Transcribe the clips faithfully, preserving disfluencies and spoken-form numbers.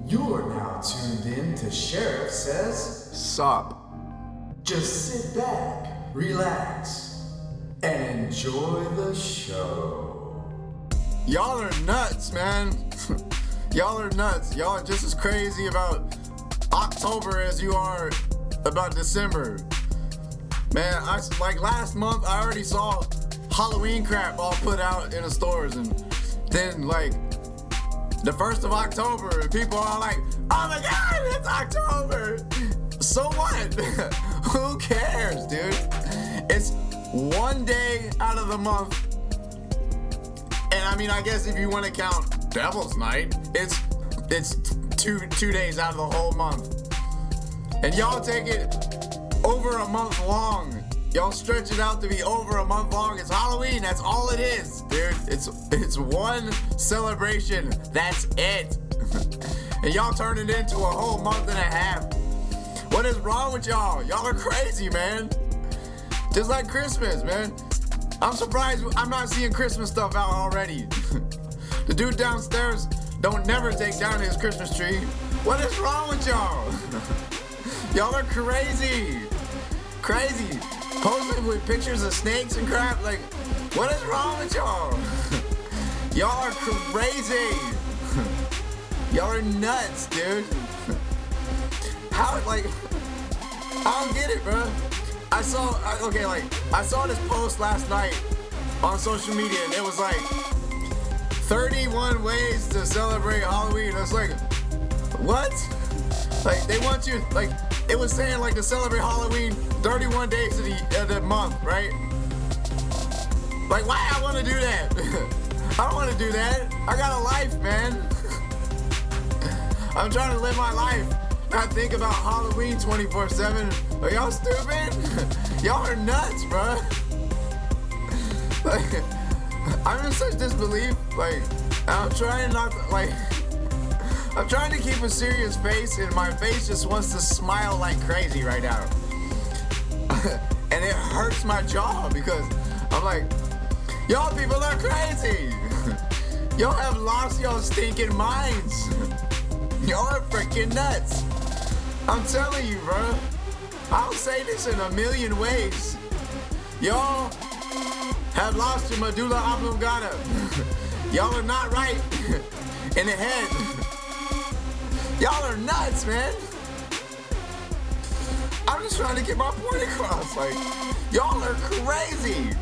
You're now tuned in to Sheriff Says Sup. Just sit back, relax, and enjoy the show. Y'all are nuts, man. Y'all are nuts. Y'all are just as crazy about October as you are about December. Man, I, like last month, I already saw Halloween crap all put out in the stores, and then like the first of October, and people are like, oh my god, it's October! So what? Who cares, dude? It's one day out of the month, and I mean, I guess if you want to count Devil's Night, it's it's two two days out of the whole month. And y'all take it over a month long. Y'all stretch it out to be over a month long. It's Halloween, that's all it is, dude. It's it's one celebration, that's it. And y'all turn it into a whole month and a half. What is wrong with y'all? Y'all are crazy, man. Just like Christmas, man. I'm surprised I'm not seeing Christmas stuff out already. The dude downstairs don't never take down his Christmas tree. What is wrong with y'all? Y'all are crazy. Crazy. Posing with pictures of snakes and crap. Like, what is wrong with y'all? Y'all are crazy. Y'all are nuts, dude. How, like, I don't get it, bro. I saw, okay, like, I saw this post last night on social media, and it was like thirty-one ways to celebrate Halloween. I was like, what? Like, they want you, like, it was saying, like, to celebrate Halloween thirty-one days of the, of the month, right? Like, why I want to do that? I don't want to do that. I got a life, man. I'm trying to live my life, not think about Halloween twenty-four seven. Are y'all stupid? Y'all are nuts, bro. Like, I'm in such disbelief. Like, I'm trying not to, like, I'm trying to keep a serious face, and my face just wants to smile like crazy right now. And it hurts my jaw because I'm like, y'all people are crazy. Y'all have lost y'all stinking minds. Y'all are freaking nuts. I'm telling you, bro. I'll say this in a million ways. Y'all have lost your medulla oblongata. Y'all are not right in the head. Y'all are nuts, man. I'm just trying to get my point across. Like, y'all are crazy.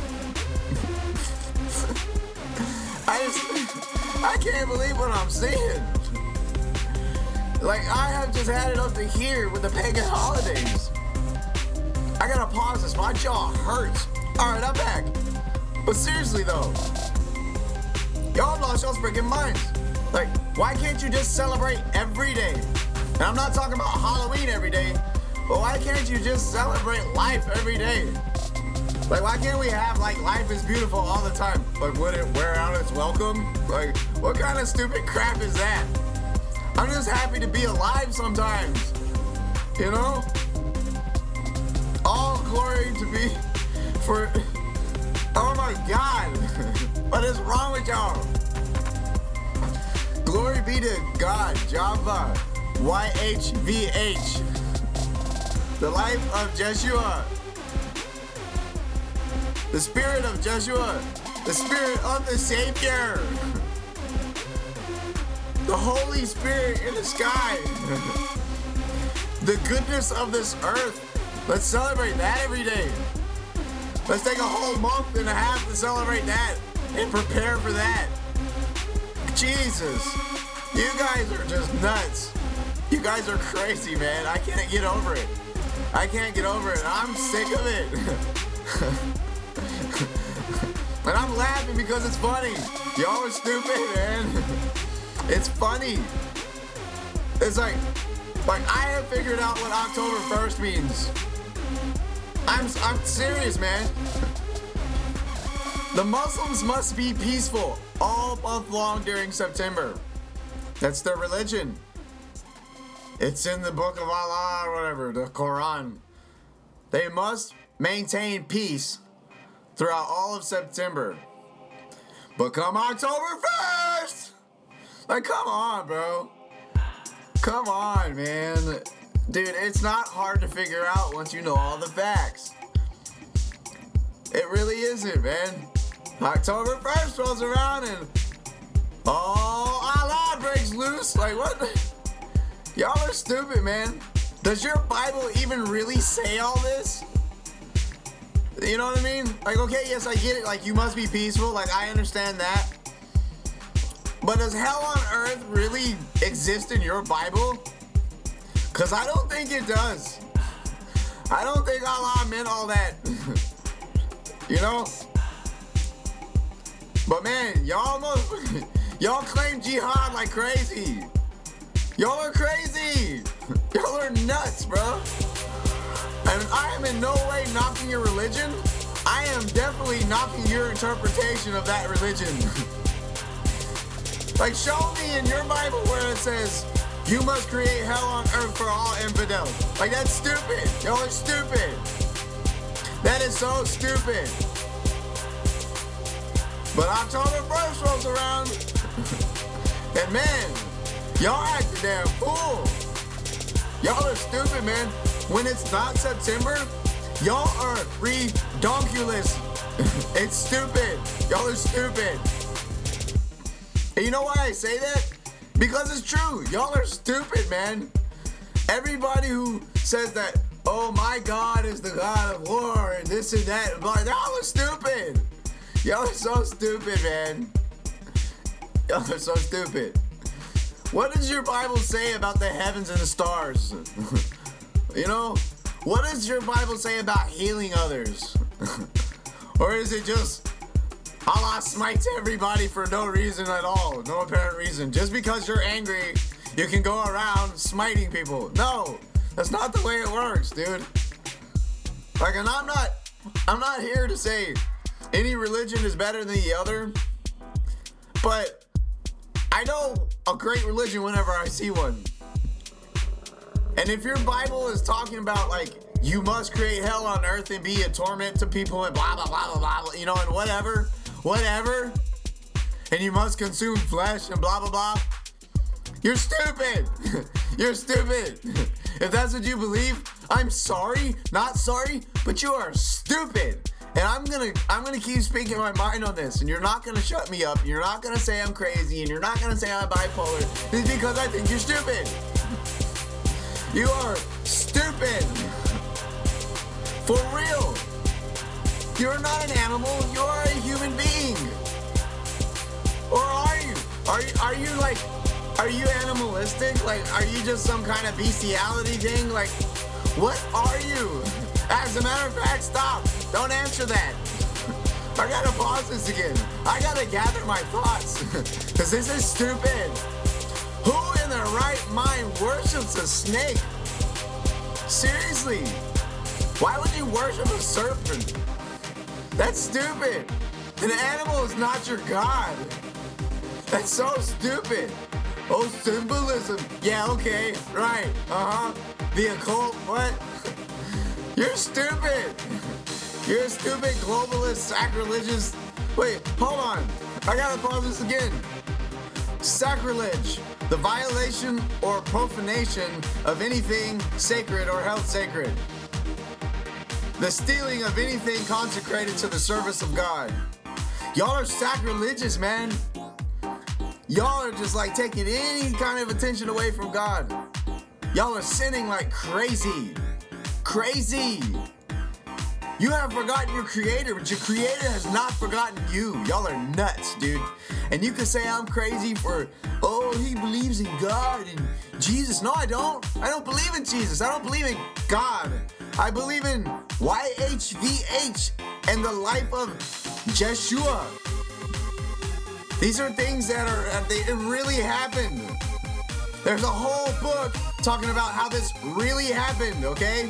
I just, I can't believe what I'm seeing. Like, I have just had it up to here with the pagan holidays. I gotta pause this. My jaw hurts. All right, I'm back. But seriously, though, y'all lost y'all's freaking minds. Like, why can't you just celebrate every day? And I'm not talking about Halloween every day, but why can't you just celebrate life every day? Like, why can't we have, like, life is beautiful all the time? Like, would it wear out its welcome? Like, what kind of stupid crap is that? I'm just happy to be alive sometimes, you know? All glory to be for, oh my God, what is wrong with y'all? Glory be to God, Java, Y H V H, the life of Jeshua, the spirit of Jeshua, the spirit of the Savior, the Holy Spirit in the sky, the goodness of this earth. Let's celebrate that every day. Let's take a whole month and a half to celebrate that and prepare for that. Jesus, you guys are just nuts. You guys are crazy, man. I can't get over it. I can't get over it. I'm sick of it. And I'm laughing because it's funny. Y'all are stupid, man. It's funny. It's like, like I have figured out what October first means. I'm, I'm serious, man. The Muslims must be peaceful all month long during September. That's their religion. It's in the book of Allah or whatever, the Quran. They must maintain peace throughout all of September. But come October first, like, come on, bro. Come on, man. Dude, it's not hard to figure out once you know all the facts. It really isn't, man. October first rolls around and oh, Allah breaks loose. Like, what? Y'all are stupid, man. Does your Bible even really say all this? You know what I mean? Like, okay, yes, I get it. Like, you must be peaceful. Like, I understand that. But does hell on earth really exist in your Bible? Because I don't think it does. I don't think Allah meant all that. You know? But man, y'all almost, y'all claim jihad like crazy. Y'all are crazy. Y'all are nuts, bro. And I am in no way knocking your religion. I am definitely knocking your interpretation of that religion. Like, show me in your Bible where it says, you must create hell on earth for all infidels. Like, that's stupid. Y'all are stupid. That is so stupid. But October first rolls around, and man, y'all act a damn fool. Y'all are stupid, man. When it's not September, y'all are redonkulous. It's stupid. Y'all are stupid. And you know why I say that? Because it's true. Y'all are stupid, man. Everybody who says that, oh, my God is the God of war and this and that, y'all are stupid. Y'all are so stupid, man. Y'all are so stupid. What does your Bible say about the heavens and the stars? You know? What does your Bible say about healing others? Or is it just Allah smites everybody for no reason at all, no apparent reason? Just because you're angry, you can go around smiting people. No, that's not the way it works, dude. Like, and I'm not, I'm not here to say any religion is better than the other, but I know a great religion whenever I see one. And if your Bible is talking about, like, you must create hell on earth and be a torment to people and blah, blah, blah, blah, blah, blah, you know, and whatever, whatever, and you must consume flesh and blah, blah, blah, you're stupid. You're stupid. If that's what you believe, I'm sorry, not sorry, but you are stupid. And I'm gonna I'm gonna keep speaking my mind on this, and you're not gonna shut me up, and you're not gonna say I'm crazy, and you're not gonna say I'm bipolar. It's because I think you're stupid. You are stupid. For real. You're not an animal, you are a human being. Or are you? Are you are you like are you animalistic? Like, are you just some kind of bestiality thing? Like, what are you? As a matter of fact, stop. Don't answer that. I gotta pause this again. I gotta gather my thoughts. Because this is stupid. Who in their right mind worships a snake? Seriously. Why would you worship a serpent? That's stupid. An animal is not your God. That's so stupid. Oh, symbolism. Yeah, okay. Right. Uh-huh. The occult. What? You're stupid. You're a stupid, globalist, sacrilegious. Wait, hold on. I gotta pause this again. Sacrilege. The violation or profanation of anything sacred or held sacred. The stealing of anything consecrated to the service of God. Y'all are sacrilegious, man. Y'all are just like taking any kind of attention away from God. Y'all are sinning like crazy. Crazy. You have forgotten your creator, but your creator has not forgotten you. Y'all are nuts, dude. And you can say I'm crazy for, oh, he believes in God and Jesus. No, I don't. I don't believe in Jesus. I don't believe in God. I believe in Y H V H and the life of Jeshua. These are things that are, they, it really happened. There's a whole book talking about how this really happened, okay?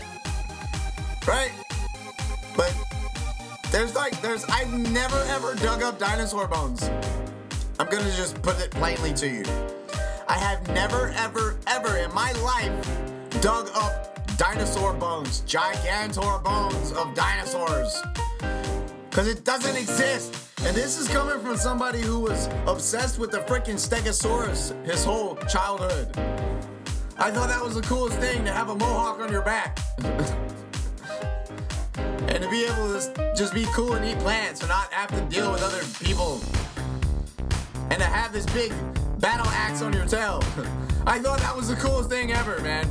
Right? But there's like, there's, I've never ever dug up dinosaur bones. I'm gonna just put it plainly to you. I have never, ever, ever in my life dug up dinosaur bones, gigantor bones of dinosaurs. Because it doesn't exist. And this is coming from somebody who was obsessed with the freaking Stegosaurus his whole childhood. I thought that was the coolest thing, to have a mohawk on your back. And to be able to just be cool and eat plants and not have to deal with other people. And to have this big battle axe on your tail. I thought that was the coolest thing ever, man.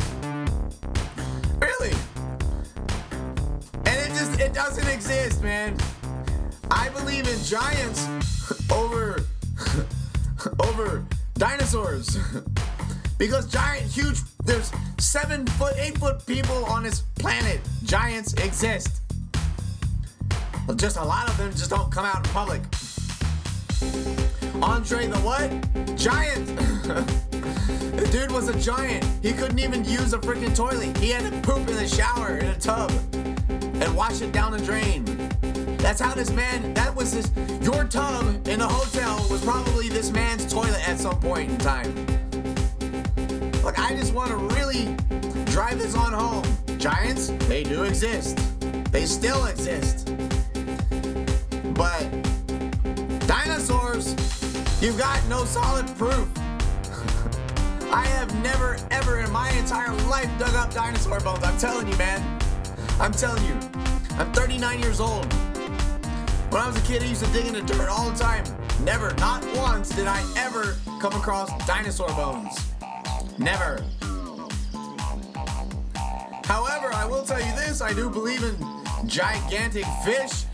Really. And it just, it doesn't exist, man. I believe in giants over, over dinosaurs. Because giant, huge, there's seven foot, eight foot people on this planet. Giants exist. Just a lot of them just don't come out in public. Andre the what? Giant. The dude was a giant. He couldn't even use a freaking toilet. He had to poop in the shower in a tub and wash it down the drain. That's how this man, that was his, your tub in a hotel was probably this man's toilet at some point in time. Like, I just want to really drive this on home. Giants, they do exist. They still exist. But dinosaurs, you've got no solid proof. I have never, ever in my entire life dug up dinosaur bones. I'm telling you, man. I'm telling you. I'm thirty-nine years old. When I was a kid, I used to dig in the dirt all the time. Never, not once did I ever come across dinosaur bones. Never. However, I will tell you this, I do believe in gigantic fish.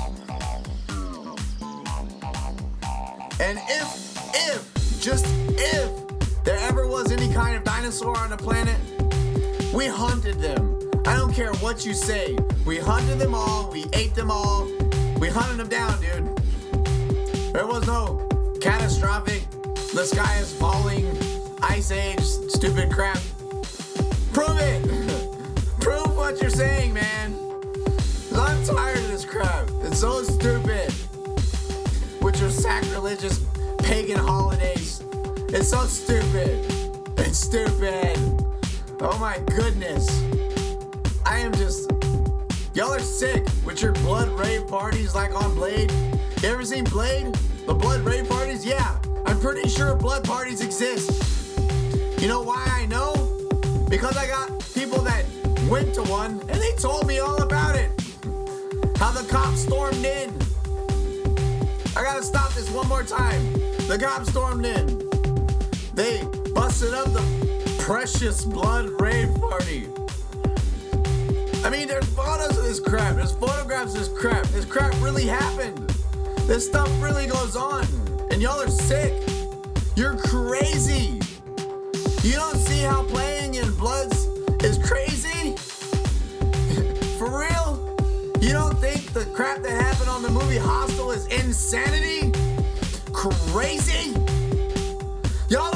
And if, if, just if there ever was any kind of dinosaur on the planet, we hunted them. I don't care what you say. We hunted them all, we ate them all. We hunted them down, dude. There was no catastrophic, the sky is falling, ice age, stupid crap. Prove it. Prove what you're saying, man. 'Cause I'm tired of this crap. It's so stupid. With your sacrilegious pagan holidays. It's so stupid. It's stupid. Oh my goodness. I am just... Y'all are sick with your blood rave parties like on Blade. You ever seen Blade? The blood rave parties? Yeah. I'm pretty sure blood parties exist. You know why I know? Because I got people that went to one and they told me all about it. How the cops stormed in. I gotta stop this one more time. The cops stormed in. They busted up the precious blood rave party. I mean, there's photos of this crap. There's photographs of this crap. This crap really happened. This stuff really goes on. And y'all are sick. You're crazy. You don't see how playing in Bloods is crazy? For real? You don't think the crap that happened on the movie Hostel is insanity? Crazy? Y'all